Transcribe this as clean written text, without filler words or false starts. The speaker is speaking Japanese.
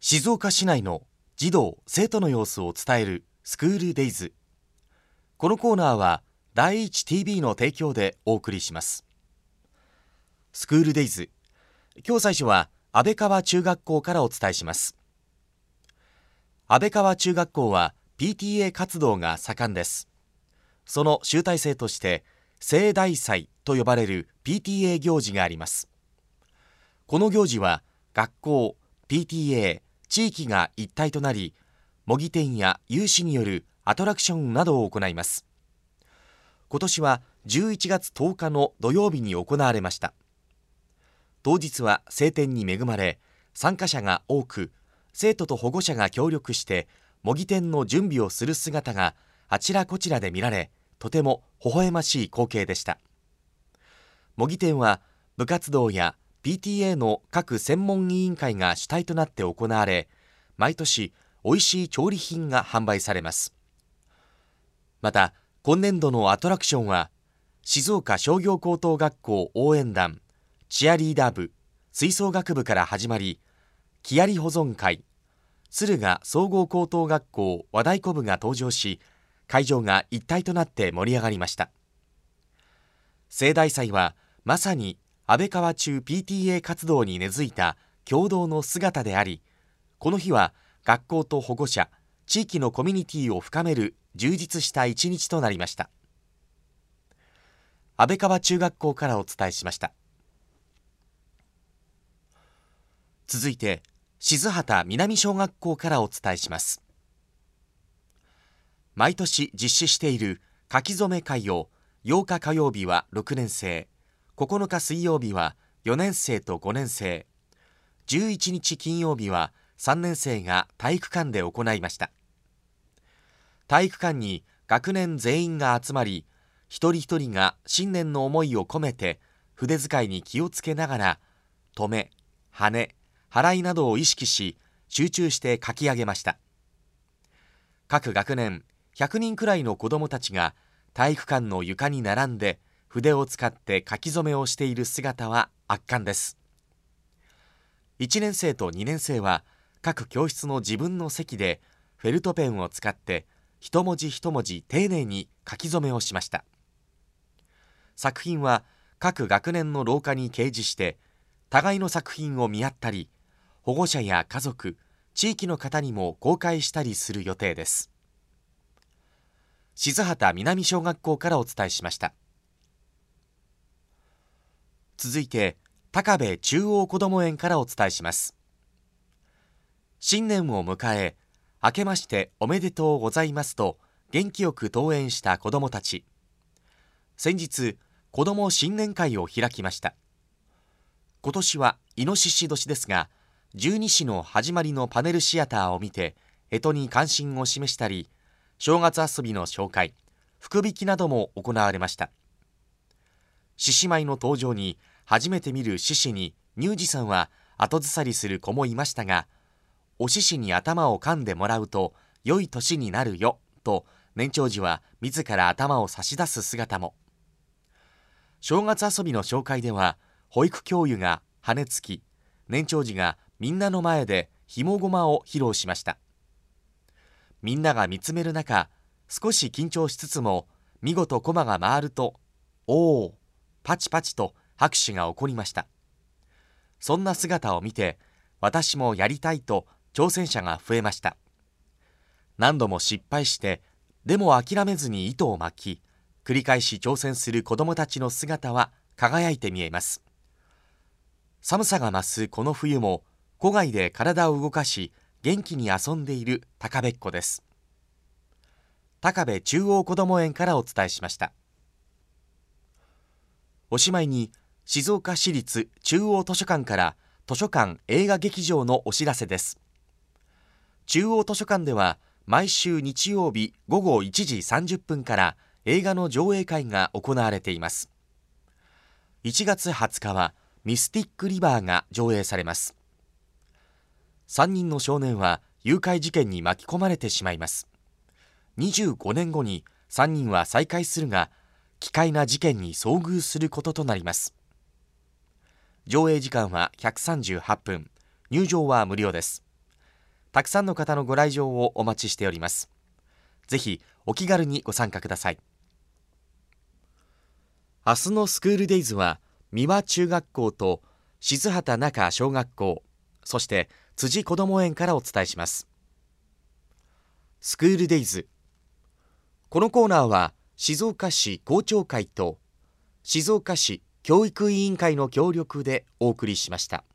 静岡市内の児童・生徒の様子を伝えるスクールデイズ。このコーナーは第一 TV の提供でお送りします。スクールデイズ、今日最初は安倍川中学校からお伝えします。安倍川中学校は PTA 活動が盛んです。その集大成として盛大祭と呼ばれる PTA 行事があります。この行事は学校、PTA、地域が一体となり、模擬店や有志によるアトラクションなどを行います。今年は11月10日の土曜日に行われました。当日は晴天に恵まれ、参加者が多く、生徒と保護者が協力して模擬店の準備をする姿があちらこちらで見られ、とても微笑ましい光景でした。模擬店は部活動や PTA の各専門委員会が主体となって行われ、毎年おいしい調理品が販売されます。また今年度のアトラクションは、静岡商業高等学校応援団、チアリーダー部、吹奏楽部から始まり、木遣り保存会、敦賀総合高等学校和太鼓部が登場し、会場が一体となって盛り上がりました。盛大祭はまさに安倍川中 PTA 活動に根付いた共同の姿であり、この日は学校と保護者、地域のコミュニティを深める充実した一日となりました。安倍川中学校からお伝えしました。続いて静畑南小学校からお伝えします。毎年実施している書き初め会を8日火曜日は6年生、9日水曜日は4年生と5年生、11日金曜日は3年生が体育館で行いました。体育館に学年全員が集まり、一人一人が新年の思いを込めて筆使いに気をつけながら、止め、跳ね、払いなどを意識し、集中して書き上げました。各学年100人くらいの子どもたちが体育館の床に並んで筆を使って書き初めをしている姿は圧巻です。1年生と2年生は各教室の自分の席でフェルトペンを使って一文字一文字丁寧に書き初めをしました。作品は各学年の廊下に掲示して、互いの作品を見合ったり、保護者や家族、地域の方にも公開したりする予定です。静畑南小学校からお伝えしました。続いて高部中央こども園からお伝えします。新年を迎え、明けましておめでとうございますと元気よく登園した子どもたち。先日、子ども新年会を開きました。今年はイノシシ年ですが、十二支の始まりのパネルシアターを見て干支に関心を示したり、正月遊びの紹介、福引きなども行われました。獅子舞の登場に初めて見る獅子に乳児さんは後ずさりする子もいましたが、お獅子に頭を噛んでもらうと良い年になるよと年長児は自ら頭を差し出す姿も。正月遊びの紹介では、保育教諭が羽つき、年長児がみんなの前でひもごまを披露しました。みんなが見つめる中、少し緊張しつつも見事コマが回ると、おー、パチパチと拍手が起こりました。そんな姿を見て、私もやりたいと挑戦者が増えました。何度も失敗して、でも諦めずに糸を巻き、繰り返し挑戦する子どもたちの姿は輝いて見えます。寒さが増すこの冬も、戸外で体を動かし、元気に遊んでいる高部っ子です。高部中央こども園からお伝えしました。おしまいに、静岡市立中央図書館から図書館映画劇場のお知らせです。中央図書館では毎週日曜日午後1時30分から映画の上映会が行われています。1月20日はミスティックリバーが上映されます。3人の少年は誘拐事件に巻き込まれてしまいます。25年後に3人は再会するが、奇怪な事件に遭遇することとなります。上映時間は138分、入場は無料です。 たくさんの方のご来場をお待ちしております。ぜひお気軽にご参加ください。明日のスクールデイズは、三輪中学校と静畑中小学校、そして辻こども園からお伝えします。スクールデイズ。このコーナーは静岡市校長会と静岡市教育委員会の協力でお送りしました。